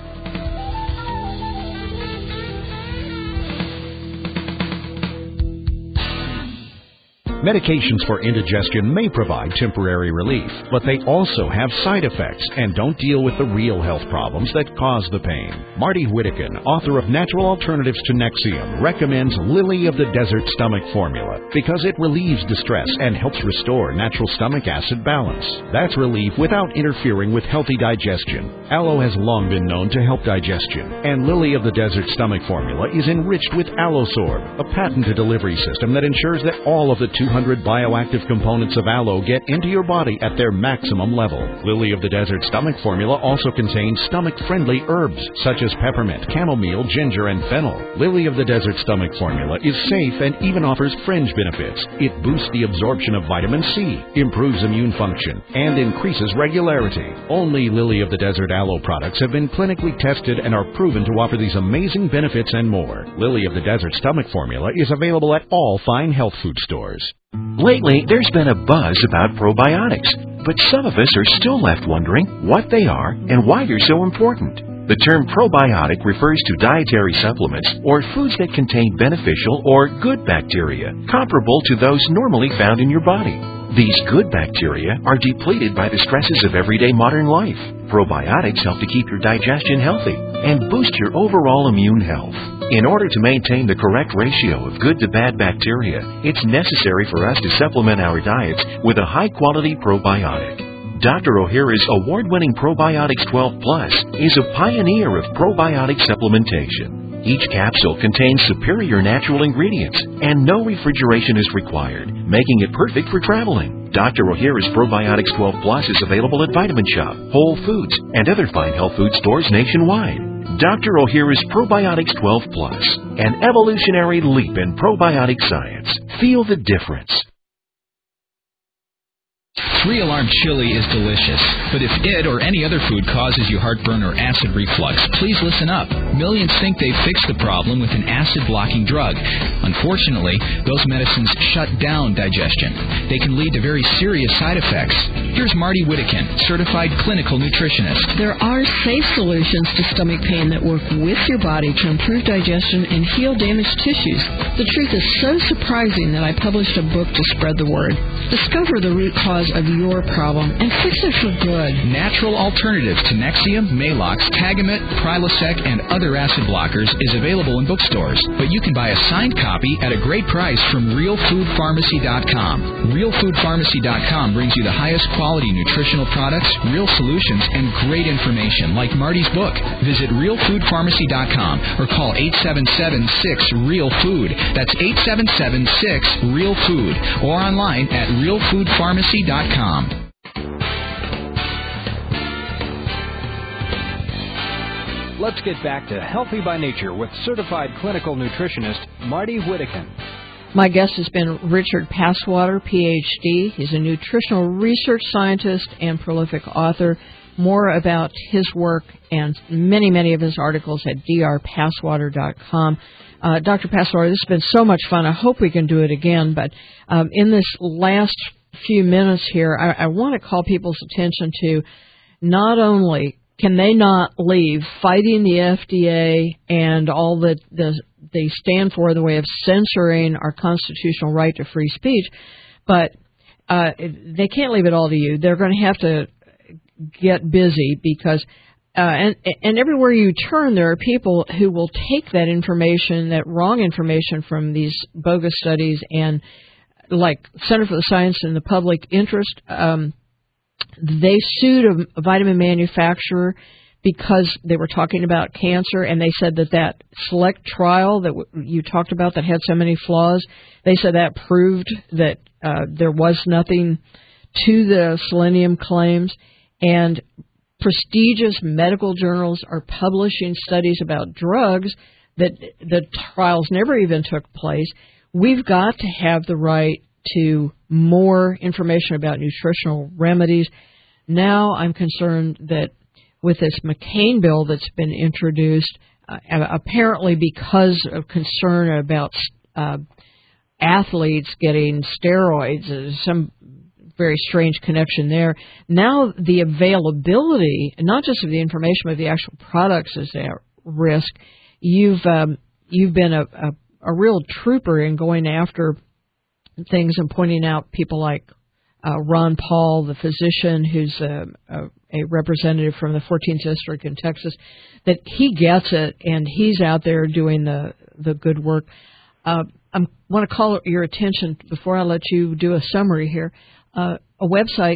Medications for indigestion may provide temporary relief, but they also have side effects and don't deal with the real health problems that cause the pain. Marty Whittakin, author of Natural Alternatives to Nexium, recommends Lily of the Desert Stomach Formula because it relieves distress and helps restore natural stomach acid balance. That's relief without interfering with healthy digestion. Aloe has long been known to help digestion, and Lily of the Desert Stomach Formula is enriched with Allosorb, a patented delivery system that ensures that all of the 200 bioactive components of aloe get into your body at their maximum level. Lily of the Desert Stomach Formula also contains stomach-friendly herbs such as peppermint, chamomile, ginger, and fennel. Lily of the Desert Stomach Formula is safe and even offers fringe benefits. It boosts the absorption of vitamin C, improves immune function, and increases regularity. Only Lily of the Desert aloe products have been clinically tested and are proven to offer these amazing benefits and more. Lily of the Desert Stomach Formula is available at all fine health food stores. Lately, there's been a buzz about probiotics, but some of us are still left wondering what they are and why they're so important. The term probiotic refers to dietary supplements or foods that contain beneficial or good bacteria, comparable to those normally found in your body. These good bacteria are depleted by the stresses of everyday modern life. Probiotics help to keep your digestion healthy and boost your overall immune health. In order to maintain the correct ratio of good to bad bacteria, it's necessary for us to supplement our diets with a high-quality probiotic. Dr. O'Hara's award-winning Probiotics 12 Plus is a pioneer of probiotic supplementation. Each capsule contains superior natural ingredients, and no refrigeration is required, making it perfect for traveling. Dr. O'Hara's Probiotics 12 Plus is available at Vitamin Shop, Whole Foods, and other fine health food stores nationwide. Dr. O'Hara's Probiotics 12 Plus, an evolutionary leap in probiotic science. Feel the difference. Free Alarm Chili is delicious, but if it or any other food causes you heartburn or acid reflux, please listen up. Millions think they've fixed the problem with an acid-blocking drug. Unfortunately, those medicines shut down digestion. They can lead to very serious side effects. Here's Marty Whittakin, certified clinical nutritionist. There are safe solutions to stomach pain that work with your body to improve digestion and heal damaged tissues. The truth is so surprising that I published a book to spread the word. Discover the root cause of your problem and fix it for good. Natural alternatives to Nexium, Maalox, Tagamet, Prilosec, and other acid blockers is available in bookstores, but you can buy a signed copy at a great price from RealFoodPharmacy.com. RealFoodPharmacy.com brings you the highest quality nutritional products, real solutions, and great information like Marty's book. Visit RealFoodPharmacy.com or call 877-6-REAL-FOOD. That's 877-6-REAL-FOOD or online at RealFoodPharmacy.com. Let's get back to Healthy by Nature with certified clinical nutritionist Marty Whittakin. My guest has been Richard Passwater, Ph.D. He's a nutritional research scientist and prolific author. More about his work and many, many of his articles at drpasswater.com. Dr. Passwater, this has been so much fun. I hope we can do it again. But in this last few minutes here, I want to call people's attention to not only can they not leave fighting the FDA and all that they stand for in the way of censoring our constitutional right to free speech, but they can't leave it all to you. They're going to have to get busy because and everywhere you turn, there are people who will take that information, that wrong information from these bogus studies, and like Center for the Science and the Public Interest, they sued a vitamin manufacturer because they were talking about cancer, and they said that SELECT trial that you talked about that had so many flaws, they said that proved that there was nothing to the selenium claims. And prestigious medical journals are publishing studies about drugs that the trials never even took place. We've got to have the right to more information about nutritional remedies. Now I'm concerned that with this McCain bill that's been introduced, apparently because of concern about athletes getting steroids, some very strange connection there. Now the availability, not just of the information, but the actual products is at risk. You've been a real trooper in going after things and pointing out people like Ron Paul, the physician who's a representative from the 14th District in Texas, that he gets it and he's out there doing the good work. I want to call your attention, before I let you do a summary here, a website,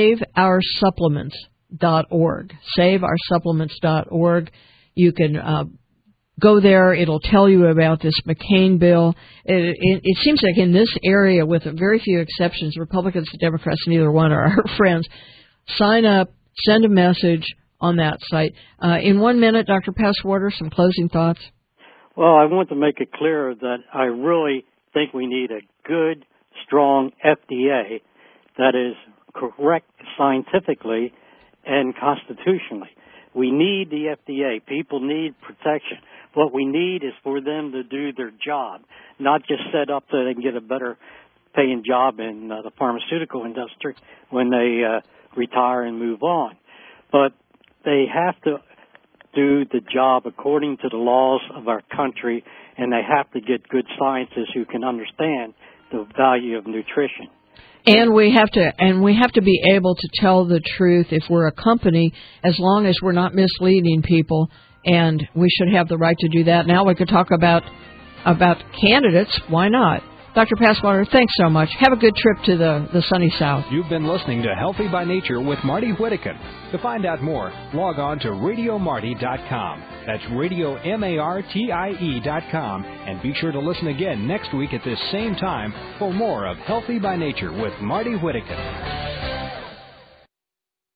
SaveOurSupplements.org. SaveOurSupplements.org. You can go there. It'll tell you about this McCain bill. It seems like in this area, with very few exceptions, Republicans and Democrats, neither one are our friends. Sign up, send a message on that site. In 1 minute, Dr. Passwater, some closing thoughts. Well, I want to make it clear that I really think we need a good, strong FDA that is correct scientifically and constitutionally. We need the FDA. People need protection. What we need is for them to do their job, not just set up so they can get a better paying job in the pharmaceutical industry when they retire and move on. But they have to do the job according to the laws of our country, and they have to get good scientists who can understand the value of nutrition. And we have to be able to tell the truth if we're a company, as long as we're not misleading people, and we should have the right to do that. Now we could talk about candidates. Why not? Dr. Passwater, thanks so much. Have a good trip to the sunny South. You've been listening to Healthy by Nature with Marty Whittakin. To find out more, log on to RadioMarty.com. That's RadioMartie.com. And be sure to listen again next week at this same time for more of Healthy by Nature with Marty Whittakin.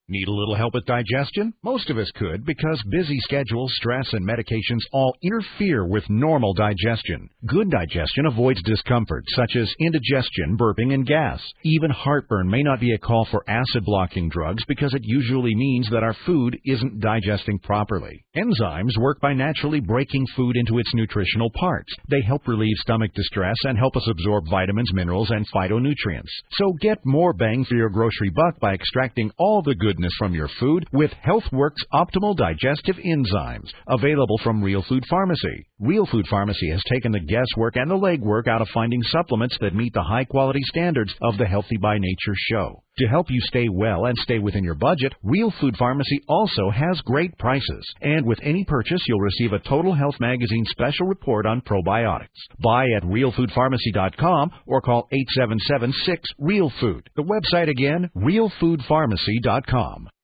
Need a little help with digestion? Most of us could because busy schedules, stress, and medications all interfere with normal digestion. Good digestion avoids discomfort such as indigestion, burping, and gas. Even heartburn may not be a call for acid-blocking drugs because it usually means that our food isn't digesting properly. Enzymes work by naturally breaking food into its nutritional parts. They help relieve stomach distress and help us absorb vitamins, minerals, and phytonutrients. So get more bang for your grocery buck by extracting all the goodness from your food with HealthWorks Optimal Digestive Enzymes, available from Real Food Pharmacy. Real Food Pharmacy has taken the guesswork and the legwork out of finding supplements that meet the high-quality standards of the Healthy by Nature show. To help you stay well and stay within your budget, Real Food Pharmacy also has great prices. And with any purchase, you'll receive a Total Health Magazine special report on probiotics. Buy at realfoodpharmacy.com or call 877-6-REAL-FOOD. The website again, realfoodpharmacy.com.